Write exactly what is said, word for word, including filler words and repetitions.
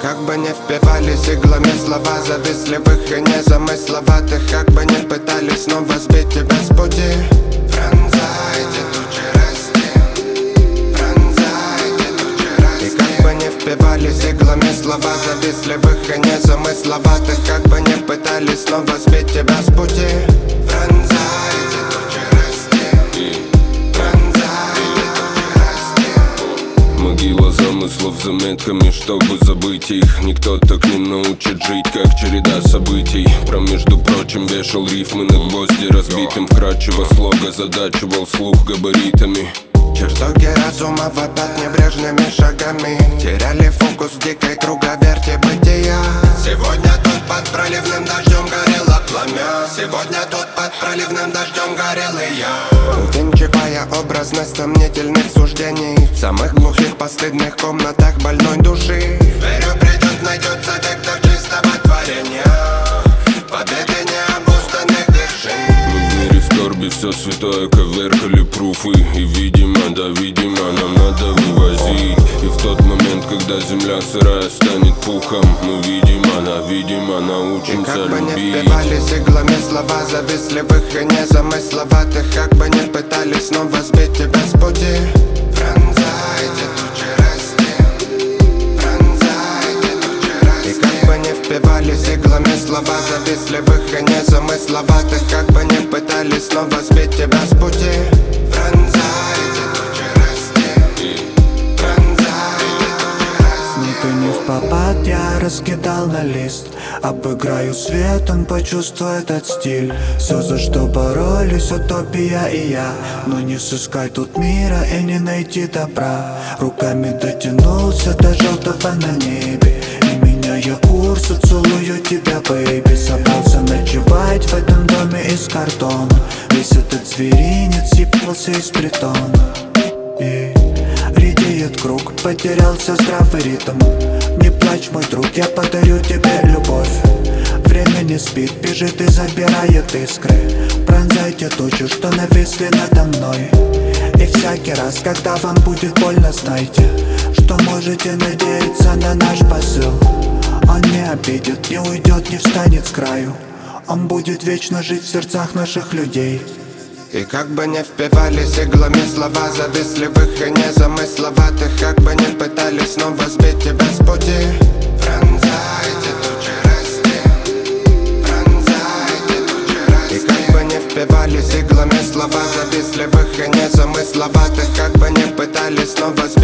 как бы не впивались иглами слова завистливых и незамысловатых, как бы не пытались снова сбить тебя с пути. Пронзайте тучи расти, пронзайте тучи расти. И как бы не впивались иглами слова завистливых и незамысловатых, как бы не пытались снова сбить тебя с пути. Пронзайте тучи расти, пронзайте тучи расти. Могила замыслов заметками, чтобы забыть их. Никто так не научит жить, как череда событий. Про, между прочим, вешал рифмы на гвозди разбитым. Вкрадчиво слога задачивал слух габаритами. Чертоги разума вопят небрежными шагами, теряли фокус в дикой круговерти бытия. Сегодня тут под проливным дождем горело пламя, сегодня тут под проливным дождем горел и я. Увенчивая образность сомнительных суждений в самых глухих постыдных комнатах больной души. Верю, придет, найдется вектор чистого творения, победы необузданных вершин. Мы в мире скорби все святое коверкали пруфы. И видимо, да видимо, нам надо вывозить. И в тот момент, когда земля сырая станет пухом, мы, видимо, да видимо, научимся любить. И как бы не любить. впивались иглами слова завистливых и незамысловатых, как бы не пытались снова сбить тебя с пути. Пронзайте тучи расти, пронзайте тучи расти. И как бы не впивались иглами слова завистливых и незамысловатых, как бы не пытались снова сбить тебя с пути. Пронзайте тучи расти, пронзайте тучи расти. Ник и не впопад я раскидал на лист. Обыграю свет, он почувствует этот стиль. Все, за что боролись, утопия и я. Но не сыскать тут мира и не найти добра. Руками дотянулся до желтого на небе, и меняя курс, целую тебя, бэйби. Собрался ночевать в этом доме из картона. Весь этот зверинец съебался из притона. И редеет круг, потерялся здравый ритм. Не плачь, мой друг, я подарю тебе любовь. Время не спит, бежит и забирает искры. Пронзайте тучу, что нависли надо мной. И всякий раз, когда вам будет больно, знайте, что можете надеяться на наш посыл. Он не обидит, не уйдет, не встанет с краю. Он будет вечно жить в сердцах наших людей. И как бы не впивались иглами слова завистливых и незамысловатых, как бы не пытались снова сбить тебя с пути. Пронзайте тучи расти, пронзайте тучи расти. И как бы не впивались иглами слова завистливых и незамысловатых, как бы не пытались снова сбить